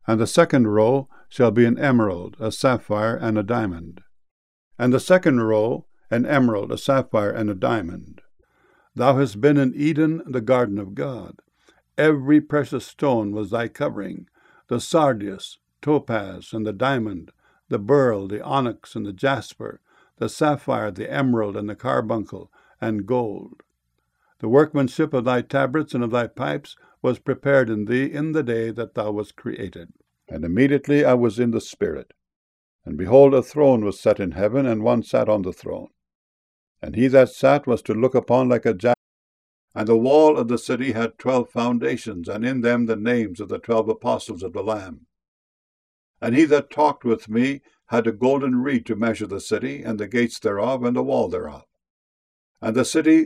And the second row shall be an emerald, a sapphire, and a diamond. And the second row an emerald, a sapphire, and a diamond. Thou hast been in Eden, the garden of God. Every precious stone was thy covering, the sardius, topaz, and the diamond, the beryl, the onyx, and the jasper, the sapphire, the emerald, and the carbuncle, and gold. The workmanship of thy tabrets and of thy pipes was prepared in thee in the day that thou wast created. And immediately I was in the Spirit. And behold, a throne was set in heaven, and one sat on the throne. And he that sat was to look upon like a jasper. And the wall of the city had 12 foundations, and in them the names of the 12 apostles of the Lamb. And he that talked with me had a golden reed to measure the city, and the gates thereof, and the wall thereof. And the city